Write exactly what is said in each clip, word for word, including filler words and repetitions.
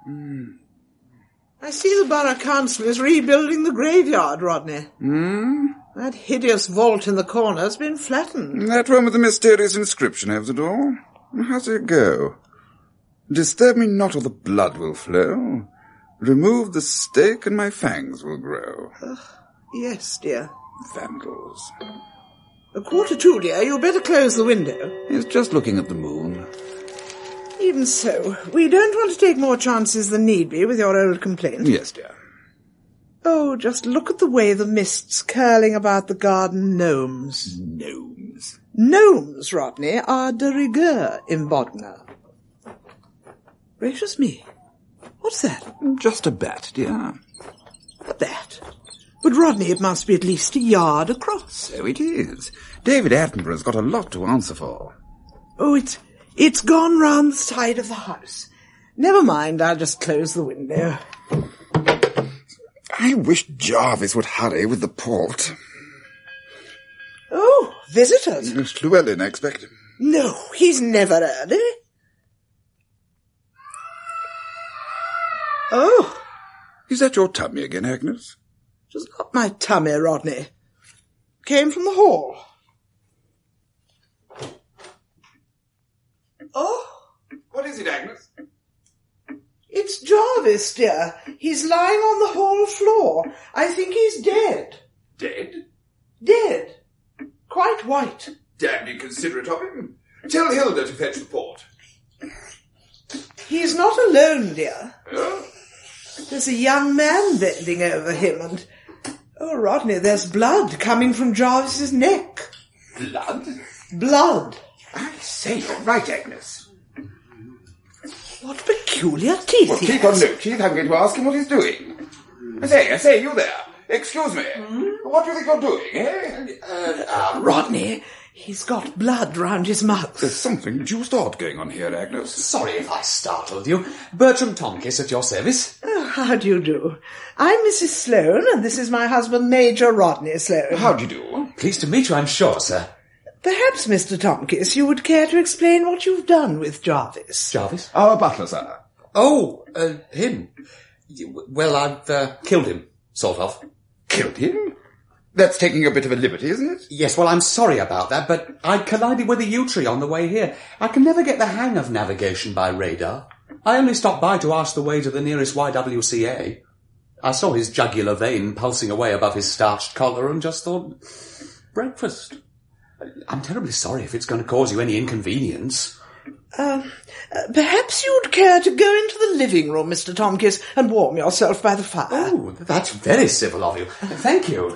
Mm. I see the Borough Council is rebuilding the graveyard, Rodney. Mm? That hideous vault in the corner has been flattened. That one with the mysterious inscription over the door? How's it go? Disturb me not or the blood will flow. Remove the stake and my fangs will grow. Uh, yes, dear. Vandals. A quarter to, dear. You'd better close the window. He's just looking at the moon. Even so, we don't want to take more chances than need be with your old complaint. Yes, dear. Oh, just look at the way the mist's curling about the garden gnomes. Gnomes? Gnomes, Rodney, are de rigueur in Bognor. Gracious me. What's that? Just a bat, dear. A bat? But, Rodney, it must be at least a yard across. So it is. David Attenborough's got a lot to answer for. Oh, it's, it's gone round the side of the house. Never mind, I'll just close the window. I wish Jarvis would hurry with the port. Oh, visitors. It's Llewellyn, I expect. No, he's never early. Oh. Is that your tummy again, Agnes? It was not my tummy, Rodney. Came from the hall. Oh. What is it, Agnes? It's Jarvis, dear. He's lying on the hall floor. I think he's dead. Dead? Dead. Quite white. Damned inconsiderate of him. Tell Hilda to fetch the port. He's not alone, dear. Oh? There's a young man bending over him and... Oh, Rodney, there's blood coming from Jarvis's neck. Blood? Blood. I say, you're right, Agnes. What peculiar teeth Well, he keep has. on no teeth. I'm going to ask him what he's doing. I say, I say, you there. Excuse me. Hmm? What do you think you're doing, eh? Uh, uh, Rodney, he's got blood round his mouth. There's something deuced odd going on here, Agnes. Sorry if I startled you. Bertram Tonkis at your service. Oh, how do you do? I'm Missus Sloane, and this is my husband, Major Rodney Sloane. How do you do? Pleased to meet you, I'm sure, sir. Perhaps, Mister Tonkis, you would care to explain what you've done with Jarvis. Jarvis? Our butler, sir. Oh, uh, him. Well, I've uh, killed him, sort of. Killed him? That's taking a bit of a liberty, isn't it? Yes, well, I'm sorry about that, but I collided with a yew-tree on the way here. I can never get the hang of navigation by radar. I only stopped by to ask the way to the nearest Y W C A. I saw his jugular vein pulsing away above his starched collar and just thought, breakfast. I'm terribly sorry if it's going to cause you any inconvenience. Um, uh, perhaps you'd care to go into the living room, Mister Tonkis, and warm yourself by the fire. Oh, that's very civil of you. Thank you.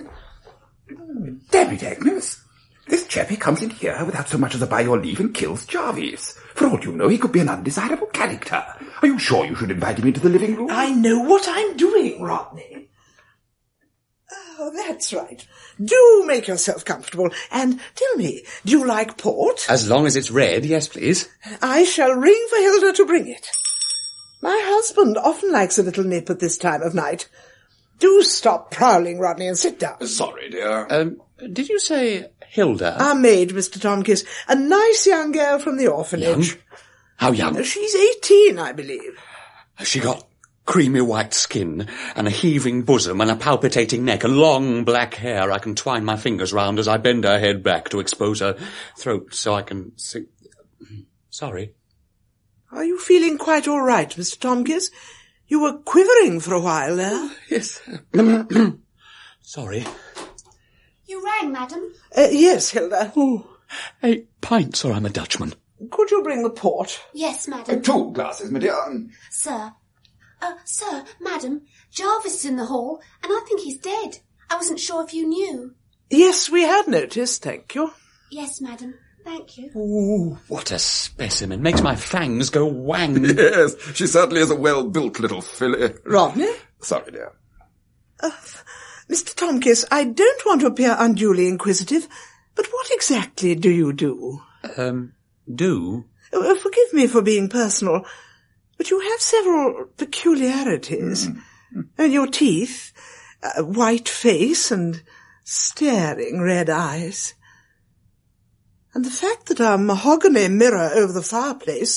Damn it, Agnes. This chappie comes in here without so much as a by your leave and kills Jarvis. For all you know, he could be an undesirable character. Are you sure you should invite him into the living room? I know what I'm doing, Rodney. Oh, that's right. Do make yourself comfortable. And tell me, do you like port? As long as it's red, yes, please. I shall ring for Hilda to bring it. My husband often likes a little nip at this time of night. Do stop prowling, Rodney, and sit down. Sorry, dear. Um, did you say Hilda? Our maid, Mister Tonkis. A nice young girl from the orphanage. Young? How young? She's eighteen, I believe. Has she got creamy white skin and a heaving bosom and a palpitating neck and long black hair I can twine my fingers round as I bend her head back to expose her throat so I can sing? Sorry. Are you feeling quite all right, Mister Tonkis? You were quivering for a while there. Oh, yes. Sorry. You rang, madam? Uh, yes, Hilda. Oh, eight pints or I'm a Dutchman. Could you bring the port? Yes, Uh, madam. two glasses, my dear. Sir. Uh, sir, madam, Jarvis is in the hall, and I think he's dead. I wasn't sure if you knew. Yes, we had noticed, thank you. Yes, madam. Thank you. Ooh, what a specimen. Makes my fangs go wang. Yes, she certainly is a well-built little filly. Rodney? Sorry, dear. Uh, Mister Tonkis, I don't want to appear unduly inquisitive, but what exactly do you do? Um, do? Uh, forgive me for being personal, but you have several peculiarities. Mm. And your teeth, a white face and staring red eyes. And the fact that a mahogany mirror over the fireplace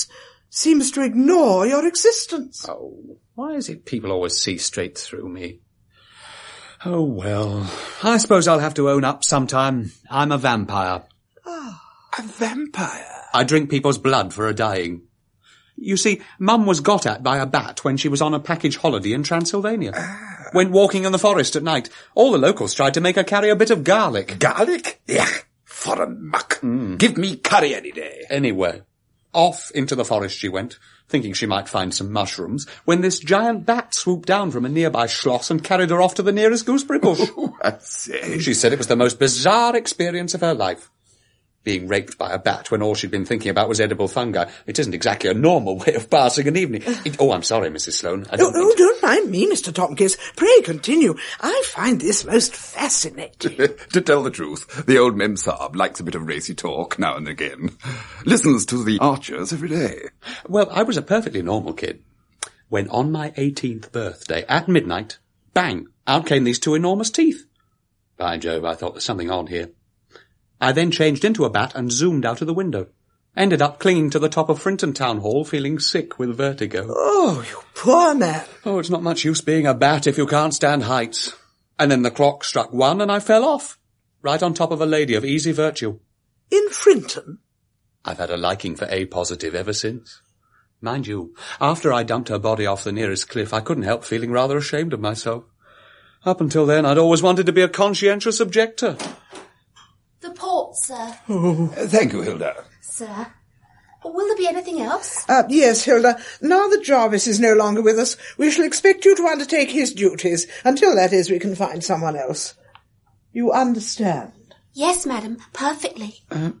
seems to ignore your existence. Oh, why is it people always see straight through me? Oh, well, I suppose I'll have to own up sometime. I'm a vampire. Ah, a vampire? I drink people's blood for a dying. You see, Mum was got at by a bat when she was on a package holiday in Transylvania. Ah. Went walking in the forest at night. All the locals tried to make her carry a bit of garlic. Garlic? Yeah, foreign muck. Mm. Give me curry any day. Anyway, off into the forest she went, thinking she might find some mushrooms, when this giant bat swooped down from a nearby schloss and carried her off to the nearest gooseberry bush. Oh, I say. She said it was the most bizarre experience of her life. Being raped by a bat when all she'd been thinking about was edible fungi. It isn't exactly a normal way of passing an evening. It, oh, I'm sorry, Missus Sloane. I don't oh, oh don't mind me, Mister Tomkins. Pray continue. I find this most fascinating. To tell the truth, the old Memsahib likes a bit of racy talk now and again. Listens to the Archers every day. Well, I was a perfectly normal kid. When on my eighteenth birthday, at midnight, bang, out came these two enormous teeth. By Jove, I thought there's something odd here. I then changed into a bat and zoomed out of the window. Ended up clinging to the top of Frinton Town Hall, feeling sick with vertigo. Oh, you poor man. Oh, it's not much use being a bat if you can't stand heights. And then the clock struck one and I fell off, right on top of a lady of easy virtue. In Frinton? I've had a liking for A-positive ever since. Mind you, after I dumped her body off the nearest cliff, I couldn't help feeling rather ashamed of myself. Up until then, I'd always wanted to be a conscientious objector. The port, sir. Oh. Uh, thank you, Hilda. Sir, will there be anything else? Uh, yes, Hilda. Now that Jarvis is no longer with us, we shall expect you to undertake his duties. Until that is, we can find someone else. You understand? Yes, madam, perfectly. Uh,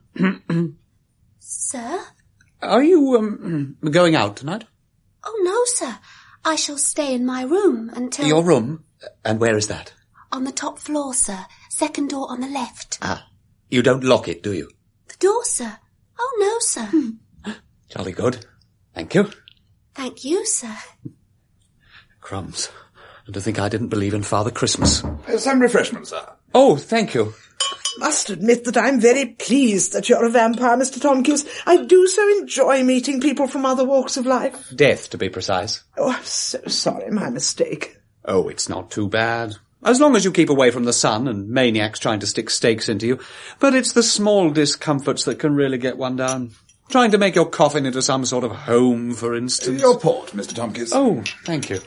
Sir? Are you, um, going out tonight? Oh, no, sir. I shall stay in my room until... Your room? And where is that? On the top floor, sir. Second door on the left. Ah. You don't lock it, do you? The door, sir. Oh, no, sir. Hmm. Jolly good. Thank you. Thank you, sir. Crumbs. And to think I didn't believe in Father Christmas. Uh, some refreshment, sir. Oh, thank you. I must admit that I'm very pleased that you're a vampire, Mister Tomkins. I do so enjoy meeting people from other walks of life. Death, to be precise. Oh, I'm so sorry, my mistake. Oh, it's not too bad. As long as you keep away from the sun and maniacs trying to stick stakes into you. But it's the small discomforts that can really get one down. Trying to make your coffin into some sort of home, for instance. Your port, Mister Tomkins. Oh, thank you.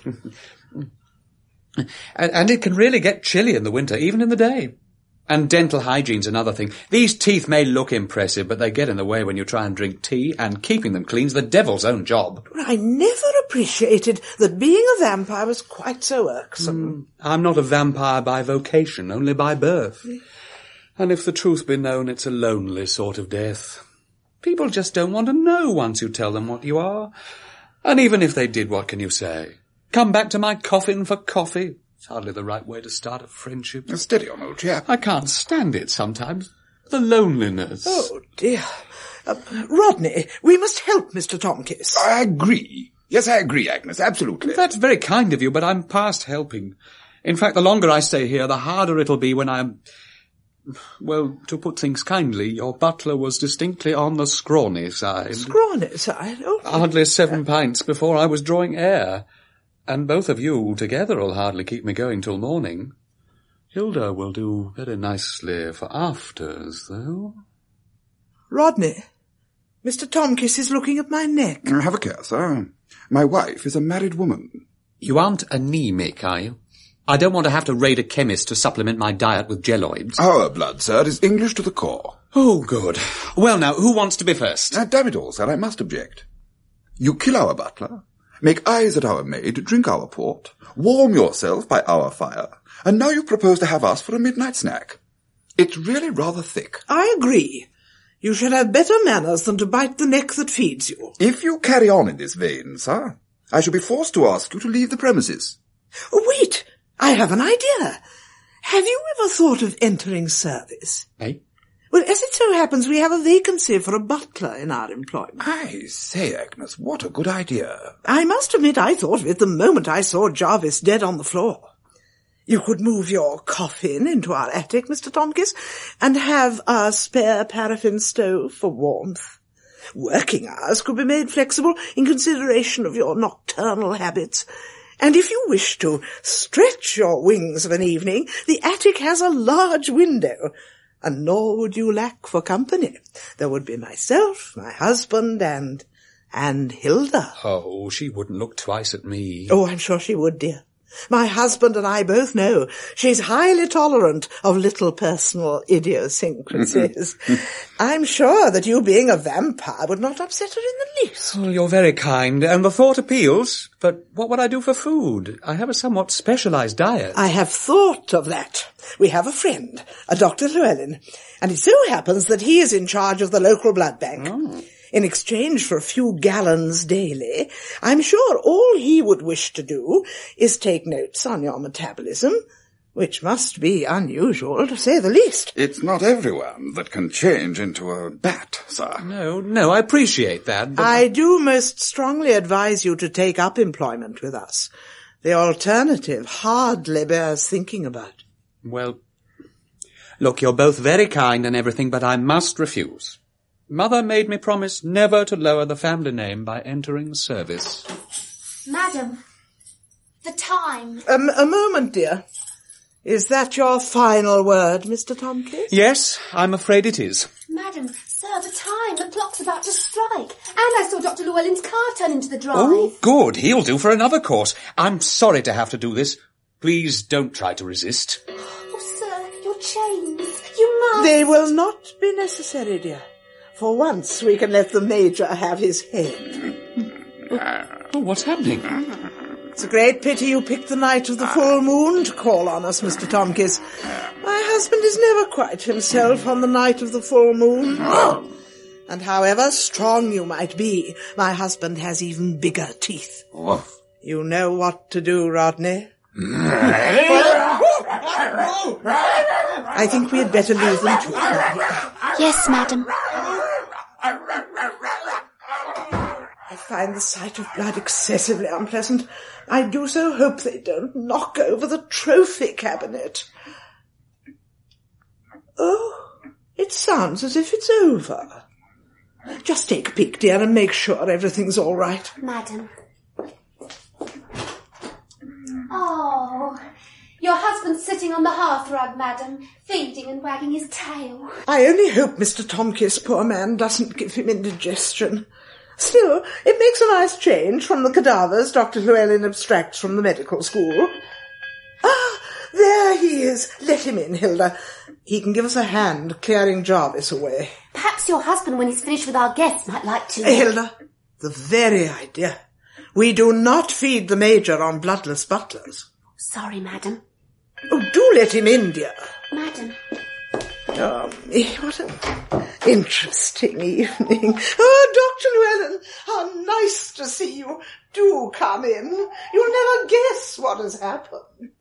and, and it can really get chilly in the winter, even in the day. And dental hygiene's another thing. These teeth may look impressive, but they get in the way when you try and drink tea, and keeping them clean's the devil's own job. I never appreciated that being a vampire was quite so irksome. Mm, I'm not a vampire by vocation, only by birth. And if the truth be known, it's a lonely sort of death. People just don't want to know once you tell them what you are. And even if they did, what can you say? Come back to my coffin for coffee? It's hardly the right way to start a friendship. Steady on, old chap. I can't stand it sometimes. The loneliness. Oh, dear. Uh, Rodney, we must help Mister Tomkins. I agree. Yes, I agree, Agnes, absolutely. That's very kind of you, but I'm past helping. In fact, the longer I stay here, the harder it'll be when I'm... Well, to put things kindly, your butler was distinctly on the scrawny side. Scrawny side? Oh. Hardly seven pints before I was drawing air. And both of you together will hardly keep me going till morning. Hilda will do very nicely for afters, though. Rodney, Mister Tomkins is looking at my neck. Have a care, sir. My wife is a married woman. You aren't anemic, are you? I don't want to have to raid a chemist to supplement my diet with jelloids. Our blood, sir, is English to the core. Oh, good. Well, now, who wants to be first? Now, damn it all, sir, I must object. You kill our butler, make eyes at our maid, drink our port, warm yourself by our fire, and now you propose to have us for a midnight snack. It's really rather thick. I agree. You should have better manners than to bite the neck that feeds you. If you carry on in this vein, sir, I shall be forced to ask you to leave the premises. Wait! I have an idea. Have you ever thought of entering service? Eh? Well, as it so happens, we have a vacancy for a butler in our employment. I say, Agnes, what a good idea. I must admit I thought of it the moment I saw Jarvis dead on the floor. You could move your coffin into our attic, Mister Tomkins, and have a spare paraffin stove for warmth. Working hours could be made flexible in consideration of your nocturnal habits. And if you wish to stretch your wings of an evening, the attic has a large window, and nor would you lack for company. There would be myself, my husband, and... and Hilda. Oh, she wouldn't look twice at me. Oh, I'm sure she would, dear. My husband and I both know she's highly tolerant of little personal idiosyncrasies. I'm sure that you being a vampire would not upset her in the least. Oh, you're very kind, and the thought appeals. But what would I do for food? I have a somewhat specialized diet. I have thought of that. We have a friend, a Doctor Llewellyn, and it so happens that he is in charge of the local blood bank. Oh. In exchange for a few gallons daily, I'm sure all he would wish to do is take notes on your metabolism, which must be unusual, to say the least. It's not everyone that can change into a bat, sir. No, no, I appreciate that, but... I do most strongly advise you to take up employment with us. The alternative hardly bears thinking about. Well, look, you're both very kind and everything, but I must refuse. Mother made me promise never to lower the family name by entering service. Madam, the time. Um, a moment, dear. Is that your final word, Mister Tompkins? Yes, I'm afraid it is. Madam, sir, the time. The clock's about to strike. And I saw Doctor Llewellyn's car turn into the drive. Oh, good. He'll do for another course. I'm sorry to have to do this. Please don't try to resist. Oh, sir, your chains. You must. They will not be necessary, dear. For once we can let the Major have his head. Oh, what's happening? It's a great pity you picked the night of the full moon to call on us, Mister Tompkins. My husband is never quite himself on the night of the full moon. And however strong you might be, my husband has even bigger teeth. You know what to do, Rodney. I think we had better leave them to it. Yes, madam. I find the sight of blood excessively unpleasant. I do so hope they don't knock over the trophy cabinet. Oh, it sounds as if it's over. Just take a peek, dear, and make sure everything's all right. Madam. Oh, your husband's sitting on the hearthrug, madam, feeding and wagging his tail. I only hope Mister Tompkins, poor man, doesn't give him indigestion. Still, it makes a nice change from the cadavers Doctor Llewellyn abstracts from the medical school. Ah, there he is. Let him in, Hilda. He can give us a hand clearing Jarvis away. Perhaps your husband, when he's finished with our guests, might like to... Hey, Hilda, the very idea. We do not feed the Major on bloodless butlers. Sorry, madam. Oh, do let him in, dear. Madam. Oh, what an interesting evening. Oh, Doctor Llewellyn, how nice to see you. Do come in. You'll never guess what has happened.